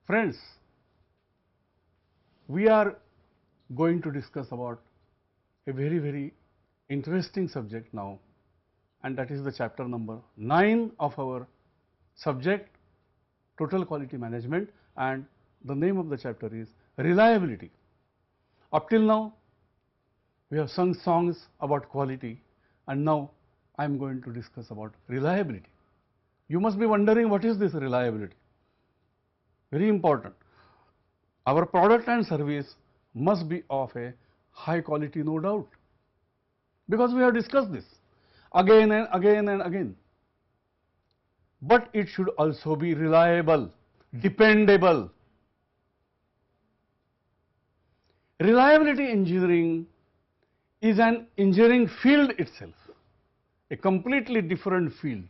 Friends, we are going to discuss about a very interesting subject now, and that is the chapter number 9 of our subject Total Quality Management, and the name of the chapter is Reliability. Up till now we have sung songs about quality, and now I am going to discuss about reliability. You must be wondering, what is this reliability? Very important. Our product and service must be of a high quality, no doubt, because we have discussed this again and again and again. But it should also be reliable, dependable. Reliability engineering is an engineering field itself, a completely different field.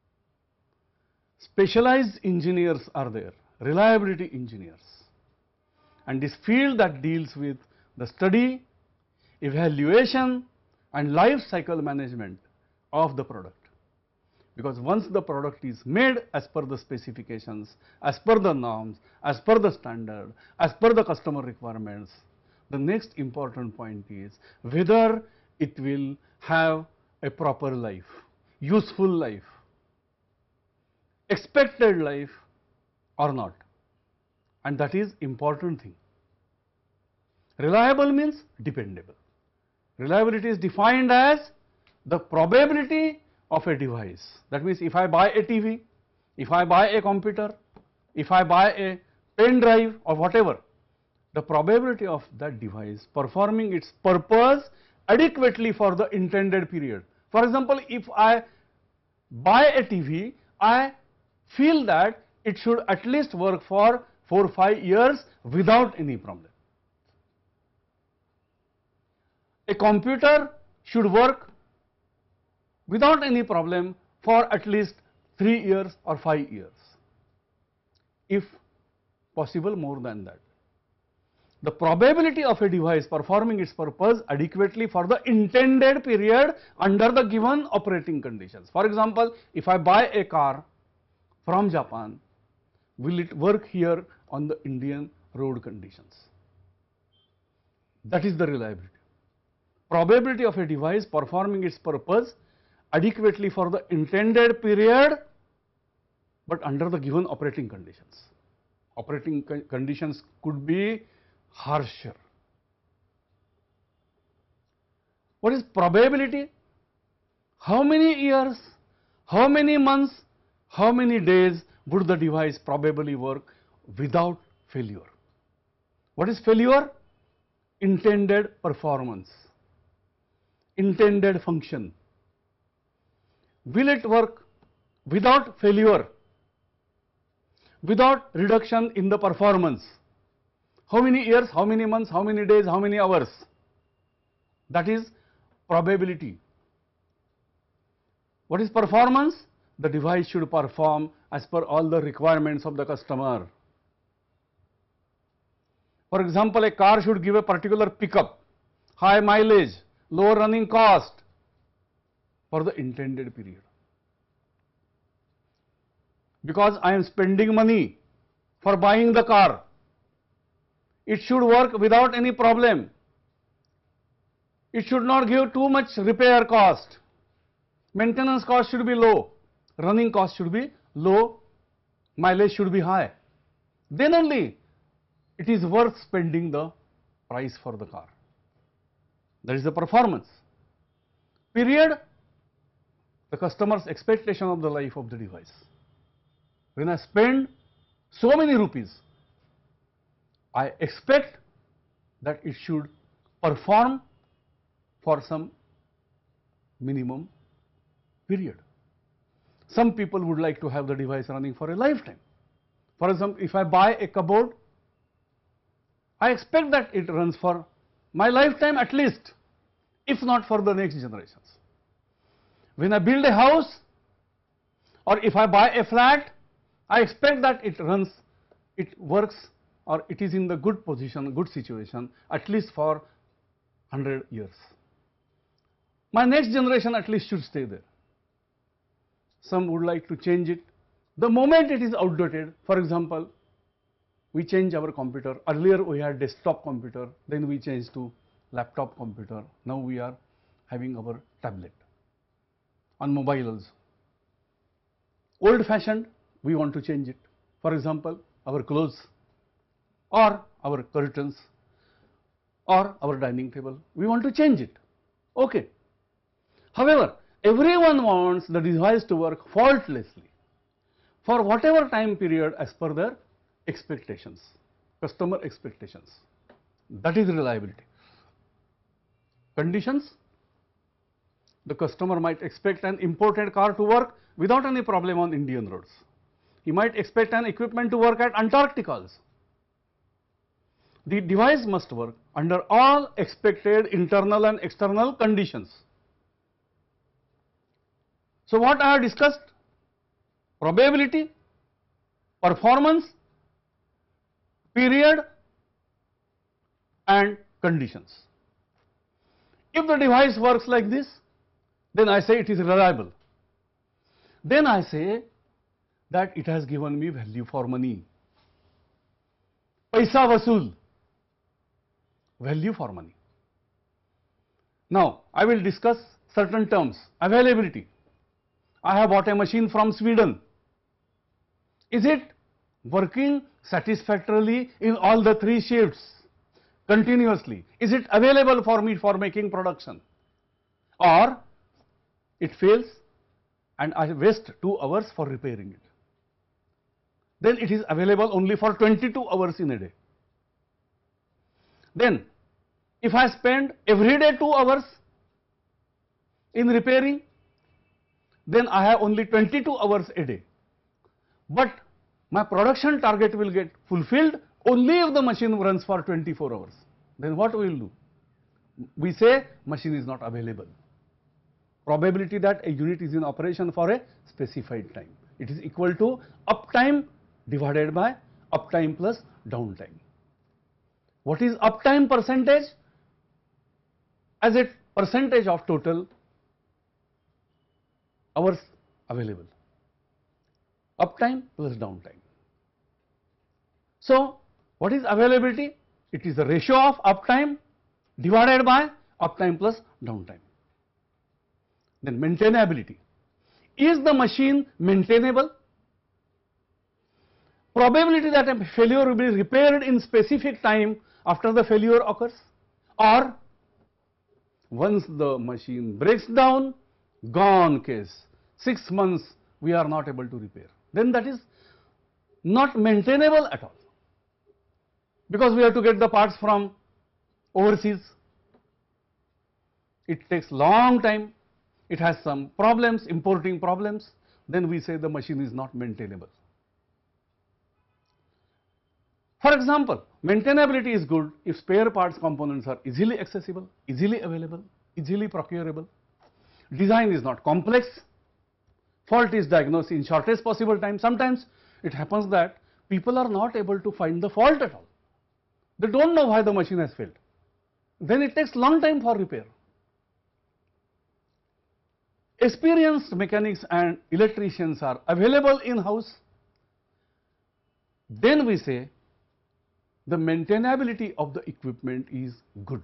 Specialized engineers are there, reliability engineers, and this field that deals with the study, evaluation and life cycle management of the product. Because once the product is made as per the specifications, as per the norms, as per the standard, as per the customer requirements, the next important point is whether it will have a proper life, useful life, expected life or not, and that is important thing. Reliable means dependable. Reliability is defined as the probability of a device. That means if I buy a TV, if I buy a computer, if I buy a pen drive or whatever, the probability of that device performing its purpose adequately for the intended period. For example, if I buy a TV, I feel that it should at least work for 4 or 5 years without any problem. A computer should work without any problem for at least 3 years or 5 years, if possible more than that. The probability of a device performing its purpose adequately for the intended period under the given operating conditions. For example, if I buy a car from Japan, will it work here on the Indian road conditions? That is the reliability. Probability of a device performing its purpose adequately for the intended period, but under the given operating conditions. Operating conditions could be harsher. What is probability? How many years, how many months, how many days would the device probably work without failure? What is failure? Intended performance, intended function. Will it work without failure, without reduction in the performance? How many years, how many months, how many days, how many hours? That is probability. What is performance? The device should perform as per all the requirements of the customer. For example, a car should give a particular pickup, high mileage, low running cost for the intended period. Because I am spending money for buying the car, it should work without any problem. It should not give too much repair cost. Maintenance cost should be low, running cost should be low, mileage should be high. Then only it is worth spending the price for the car. That is the performance. Period, the customer's expectation of the life of the device. When I spend so many rupees, I expect that it should perform for some minimum period. Some people would like to have the device running for a lifetime. For example, if I buy a cupboard, I expect that it runs for my lifetime at least, if not for the next generations. When I build a house, or if I buy a flat, I expect that it runs, it works, or it is in the good position, good situation, at least for 100 years. My next generation at least should stay there. Some would like to change it. The moment it is outdated, for example, we change our computer. Earlier we had desktop computer, then we changed to laptop computer. Now we are having our tablet. On mobile also. Old fashioned, we want to change it. For example, our clothes or our curtains or our dining table, we want to change it. Okay. However, everyone wants the device to work faultlessly for whatever time period as per their expectations, customer expectations. That is reliability. Conditions: the customer might expect an imported car to work without any problem on Indian roads. He might expect an equipment to work at Antarctica also. The device must work under all expected internal and external conditions. So what I have discussed: probability, performance, period and conditions. If the device works like this, then I say it is reliable. Then I say that it has given me value for money. Paisa vasool, value for money. Now I will discuss certain terms. Availability. I have bought a machine from Sweden. Is it working satisfactorily in all the 3 shifts continuously? Is it available for me for making production? Or it fails and I waste 2 hours for repairing it. Then it is available only for 22 hours in a day. Then if I spend every day 2 hours in repairing, then I have only 22 hours a day. But my production target will get fulfilled only if the machine runs for 24 hours. Then what we will do? We say machine is not available. Probability that a unit is in operation for a specified time. It is equal to uptime divided by uptime plus downtime. What is uptime percentage? As a percentage of total hours available. Uptime plus downtime. So what is availability? It is the ratio of uptime divided by uptime plus downtime. Then maintainability. Is the machine maintainable? Probability that a failure will be repaired in specific time after the failure occurs, or once the machine breaks down, gone case, 6 months we are not able to repair. Then that is not maintainable at all, because we have to get the parts from overseas. It takes long time, it has some problems, importing problems, then we say the machine is not maintainable. For example, maintainability is good if spare parts components are easily accessible, easily available, easily procurable. Design is not complex. Fault is diagnosed in shortest possible time. Sometimes it happens that people are not able to find the fault at all. They don't know why the machine has failed. Then it takes long time for repair. Experienced mechanics and electricians are available in-house. Then we say the maintainability of the equipment is good.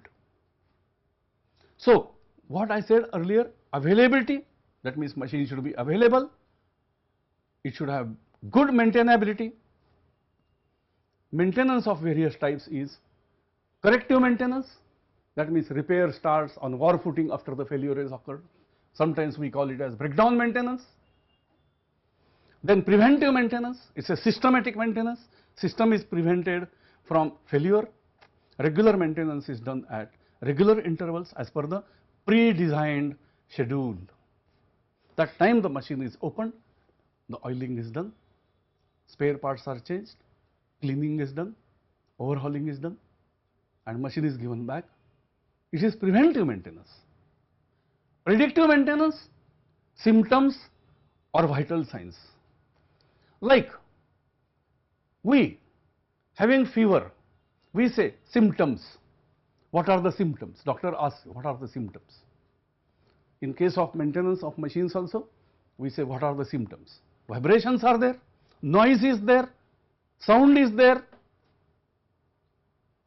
So what I said earlier, availability, that means machine should be available, it should have good maintainability. Maintenance of various types is corrective maintenance, that means repair starts on war footing after the failure has occurred. Sometimes we call it as breakdown maintenance. Then preventive maintenance, it is a systematic maintenance, system is prevented from failure. Regular maintenance is done at regular intervals as per the pre-designed schedule. That time the machine is opened, the oiling is done, spare parts are changed, cleaning is done, overhauling is done, and machine is given back. It is preventive maintenance. Predictive maintenance, symptoms or vital signs. Like we having fever, we say symptoms. What are the symptoms? Doctor asks, what are the symptoms? In case of maintenance of machines also, we say what are the symptoms? Vibrations are there, noise is there, sound is there,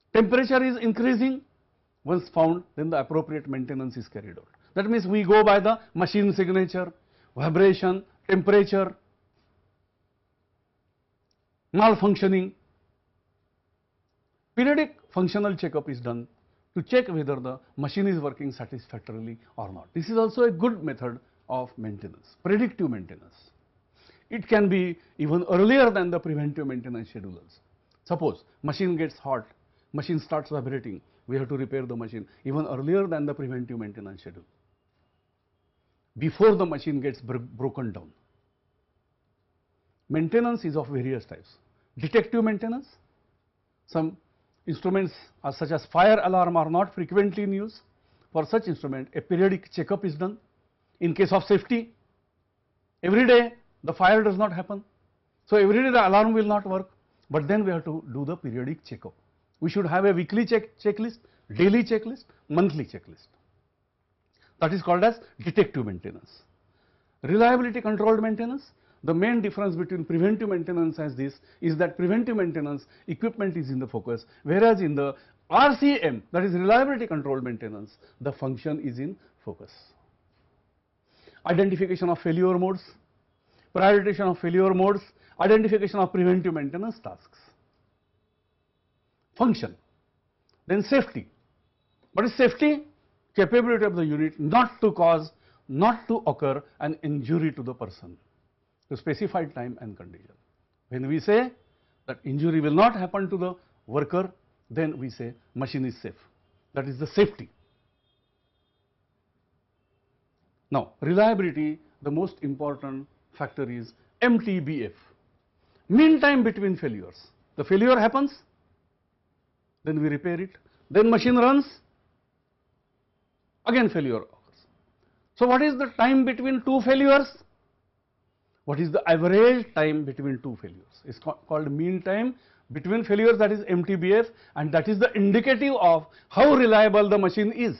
Temperature is increasing. Once found, then the appropriate maintenance is carried out. That means we go by the machine signature, vibration, temperature, malfunctioning. Periodic functional checkup is done to check whether the machine is working satisfactorily or not. This is also a good method of maintenance, predictive maintenance. It can be even earlier than the preventive maintenance schedules. Suppose machine gets hot, machine starts vibrating, we have to repair the machine even earlier than the preventive maintenance schedule, before the machine gets broken down. Maintenance is of various types. Detective maintenance, some instruments such as fire alarm are not frequently in use. For such instrument, a periodic checkup is done. In case of safety, every day the fire does not happen, so every day the alarm will not work, but then we have to do the periodic checkup. We should have a weekly checklist, daily checklist, monthly checklist. That is called as detective maintenance. Reliability controlled maintenance, the main difference between preventive maintenance and this is that preventive maintenance equipment is in the focus, whereas in the RCM, that is reliability controlled maintenance, the function is in focus. Identification of failure modes, prioritization of failure modes, identification of preventive maintenance tasks. Function, then safety. What is safety? Capability of the unit not to cause, not to occur an injury to the person to specified time and condition. When we say that injury will not happen to the worker, then we say machine is safe. That is the safety. Now, reliability, the most important factor is MTBF, mean time between failures. The failure happens, then we repair it, then machine runs, again failure occurs. So, what is the time between two failures? What is the average time between two failures? It is called mean time between failures, that is MTBF, and that is the indicative of how reliable the machine is.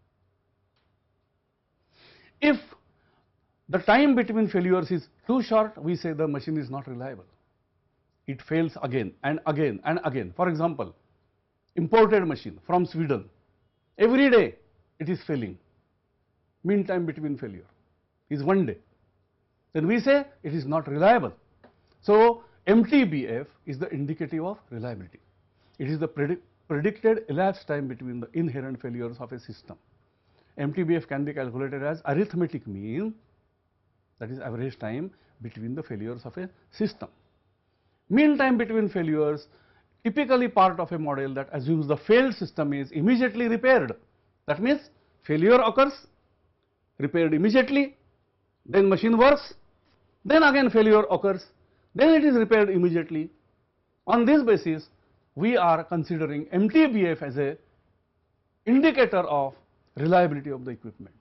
If the time between failures is too short, we say the machine is not reliable. It fails again and again and again. For example, imported machine from Sweden, every day it is failing. Mean time between failure is 1 day. Then we say it is not reliable. So, MTBF is the indicative of reliability. It is the predicted elapsed time between the inherent failures of a system. MTBF can be calculated as arithmetic mean, that is average time between the failures of a system. Mean time between failures, typically part of a model that assumes the failed system is immediately repaired. That means failure occurs, repaired immediately, then machine works, then again failure occurs, then it is repaired immediately. On this basis, we are considering MTBF as a indicator of reliability of the equipment.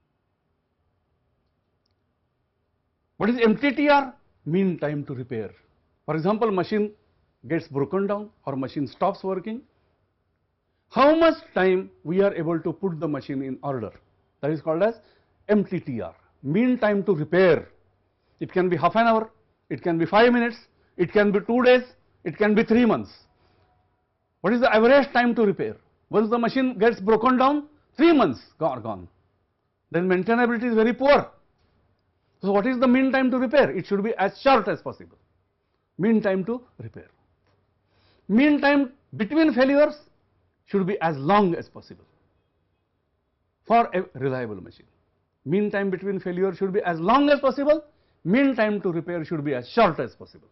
What is MTTR? Mean time to repair. For example, machine gets broken down or machine stops working. How much time we are able to put the machine in order? That is called as MTTR, mean time to repair. It can be half an hour, it can be 5 minutes, it can be 2 days, it can be 3 months. What is the average time to repair? Once the machine gets broken down, 3 months gone. Then maintainability is very poor. So, what is the mean time to repair? It should be as short as possible. Mean time to repair. Mean time between failures should be as long as possible for a reliable machine. Mean time between failures should be as long as possible. Mean time to repair should be as short as possible.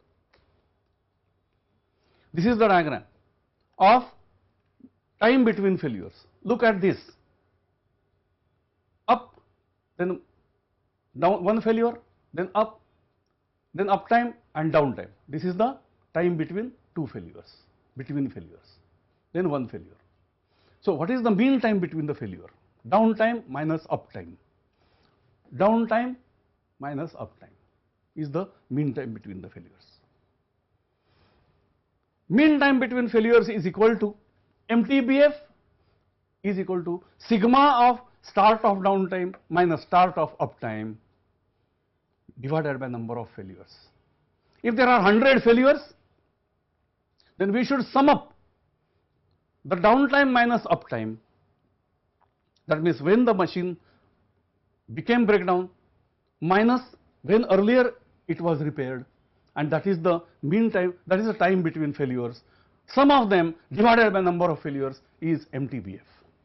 This is the diagram of time between failures. Look at this. Up, then down, one failure, then uptime and downtime. This is the time between two failures, then one failure. So, what is the mean time between the failure? Downtime minus uptime. Downtime minus uptime is the mean time between the failures. Mean time between failures is equal to MTBF is equal to sigma of start of downtime minus start of uptime divided by number of failures. If there are 100 failures, then we should sum up the downtime minus uptime, that means when the machine became breakdown minus when earlier it was repaired, and that is the mean time, that is the time between failures. Sum of them divided by number of failures is MTBF.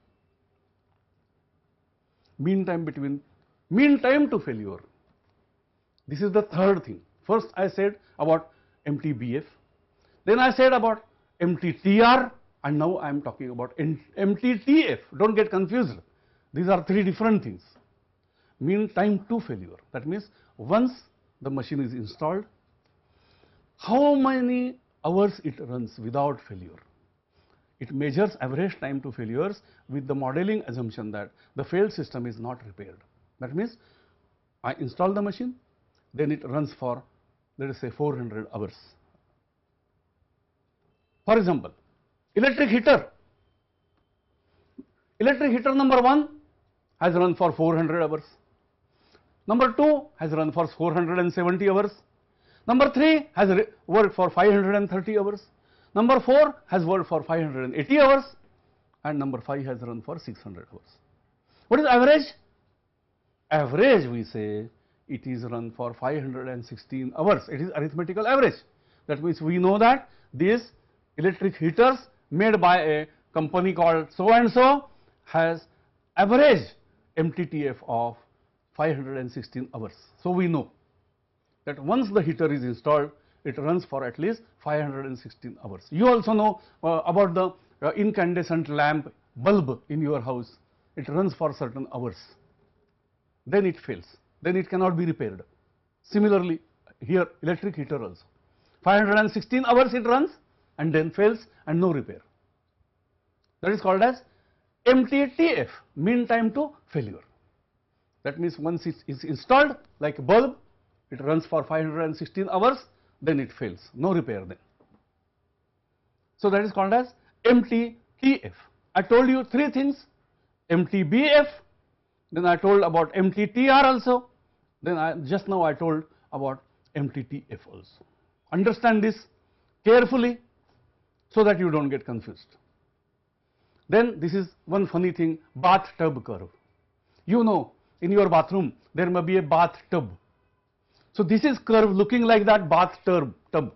Mean time to failure. This is the third thing. First I said about MTBF, then I said about MTTR, and now I am talking about MTTF. Don't get confused. These are three different things. Mean time to failure, that means once the machine is installed, how many hours it runs without failure. It measures average time to failures with the modeling assumption that the failed system is not repaired. That means I install the machine, then it runs for, let us say, 400 hours. For example, electric heater. Electric heater number 1 has run for 400 hours. Number 2 has run for 470 hours. Number 3 has worked for 530 hours. Number 4 has worked for 580 hours. And number 5 has run for 600 hours. What is average? Average, we say, it is run for 516 hours. It is arithmetical average. That means we know that these electric heaters made by a company called so and so has average MTTF of 516 hours. So we know that once the heater is installed, it runs for at least 516 hours. You also know about the incandescent lamp bulb in your house. It runs for certain hours, then it fails, then it cannot be repaired. Similarly, here electric heater also, 516 hours it runs and then fails and no repair. That is called as MTTF, mean time to failure. That means once it is installed like a bulb, it runs for 516 hours, then it fails, no repair then. So that is called as MTTF. I told you three things, MTBF, then I told about MTTR also, then just now I told about MTTF also. Understand this carefully so that you don't get confused. Then this is one funny thing, bathtub curve. You know, in your bathroom there may be a bathtub. So this is curve looking like that bathtub.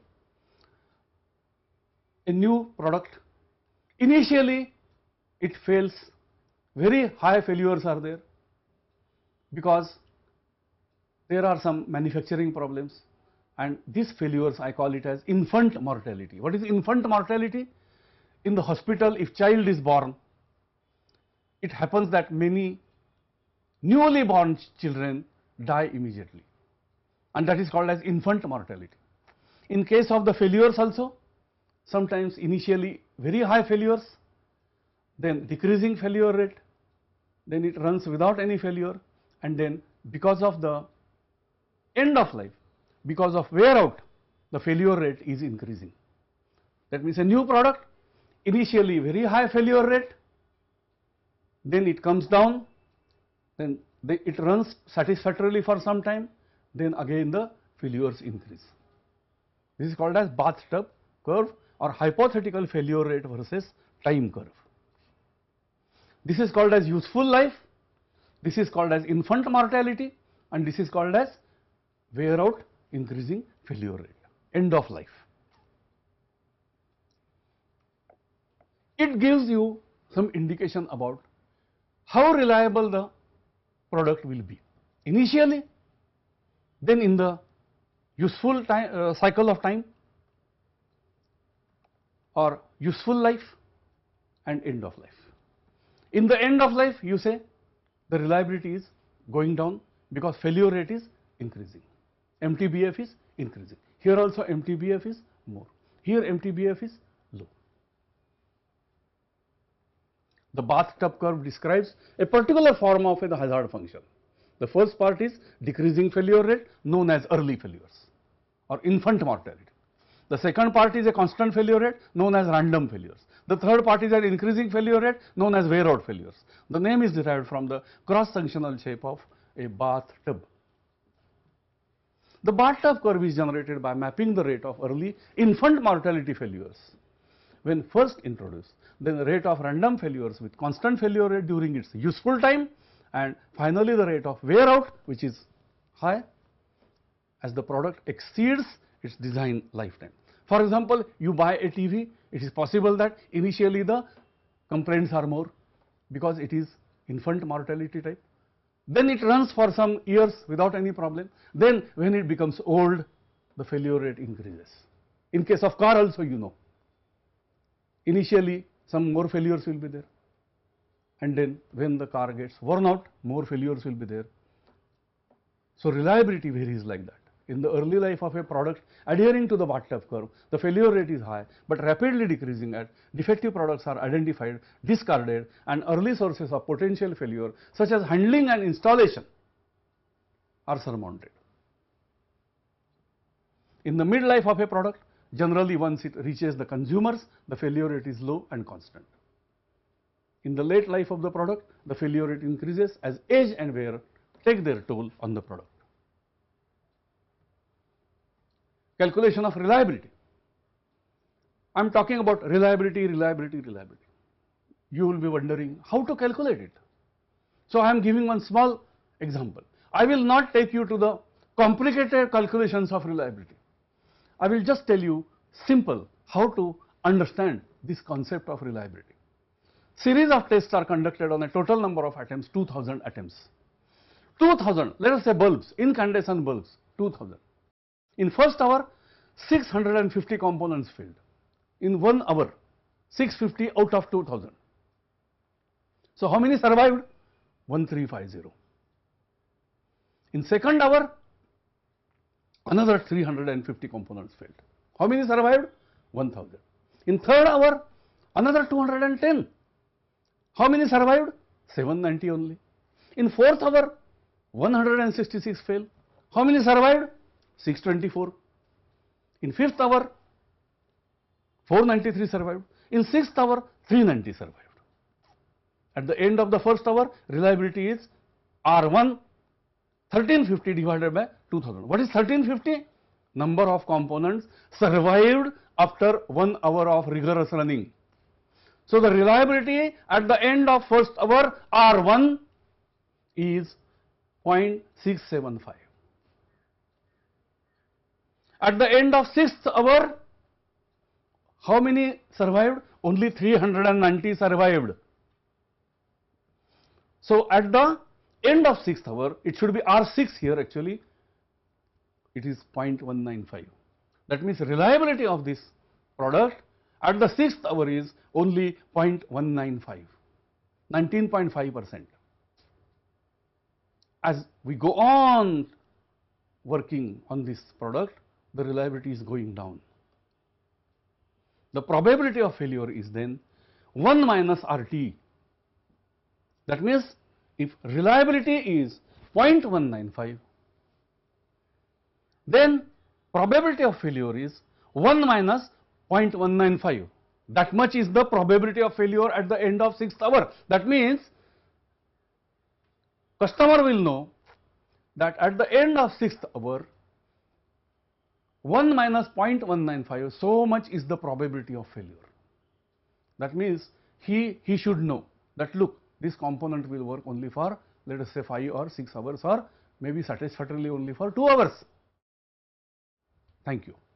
A new product, initially it fails, very high failures are there because there are some manufacturing problems, and these failures I call it as infant mortality. What is infant mortality? In the hospital, if child is born, it happens that many newly born children die immediately, and that is called as infant mortality. In case of the failures also, sometimes initially very high failures, then decreasing failure rate, then it runs without any failure, and then because of the end of life, because of wear out, the failure rate is increasing. That means a new product, initially very high failure rate, then it comes down, then it runs satisfactorily for some time, then again the failures increase. This is called as bathtub curve or hypothetical failure rate versus time curve. This is called as useful life, this is called as infant mortality, and this is called as wear out increasing failure rate, end of life. It gives you some indication about how reliable the product will be initially, then in the useful time, cycle of time, or useful life, and end of life. In the end of life, you say the reliability is going down because failure rate is increasing, MTBF is increasing. Here also MTBF is more, here MTBF is low. The bathtub curve describes a particular form of the hazard function. The first part is decreasing failure rate, known as early failures or infant mortality. The second part is a constant failure rate, known as random failures. The third part is an increasing failure rate, known as wear out failures. The name is derived from the cross-sectional shape of a bathtub. The bathtub curve is generated by mapping the rate of early infant mortality failures when first introduced. then the rate of random failures with constant failure rate during its useful time, and finally the rate of wear out, which is high as the product exceeds its design lifetime. For example, you buy a TV, it is possible that initially the complaints are more because it is infant mortality type. Then it runs for some years without any problem. Then when it becomes old, the failure rate increases. In case of car also, you know, initially some more failures will be there, and then when the car gets worn out, more failures will be there. So reliability varies like that. In the early life of a product, adhering to the bathtub curve, the failure rate is high, but rapidly decreasing as defective products are identified, discarded, and early sources of potential failure, such as handling and installation, are surmounted. In the midlife of a product, generally once it reaches the consumers, the failure rate is low and constant. In the late life of the product, the failure rate increases as age and wear take their toll on the product. Calculation of reliability. I am talking about reliability. You will be wondering how to calculate it. So I am giving one small example. I will not take you to the complicated calculations of reliability. I will just tell you simple how to understand this concept of reliability. Series of tests are conducted on a total number of attempts, 2000 attempts. 2000, let us say bulbs, incandescent bulbs, 2000. In first hour, 650 components failed. In 1 hour, 650 out of 2000. So how many survived? 1350. In second hour, another 350 components failed. How many survived? 1000. In third hour, another 210. How many survived? 790 only. In fourth hour, 166 failed. How many survived? 624. In fifth hour, 493 survived. In sixth hour, 390 survived. At the end of the first hour, reliability is R1 1350 divided by 2000. What is 1350? Number of components survived after 1 hour of rigorous running. So the reliability at the end of first hour R1 is 0.675. At the end of sixth hour, how many survived? Only 390 survived. So at the end of sixth hour, it should be R6 here actually, it is 0.195. That means reliability of this product at the sixth hour is only 0.195, 19.5%. As we go on working on this product, the reliability is going down. The probability of failure is then 1 minus RT. That means if reliability is 0.195, then probability of failure is 1 minus 0.195. That much is the probability of failure at the end of sixth hour. That means customer will know that at the end of sixth hour, 1 minus 0.195, so much is the probability of failure. That means he should know that look, this component will work only for, let us say, 5 or 6 hours, or maybe satisfactorily only for 2 hours. Thank you.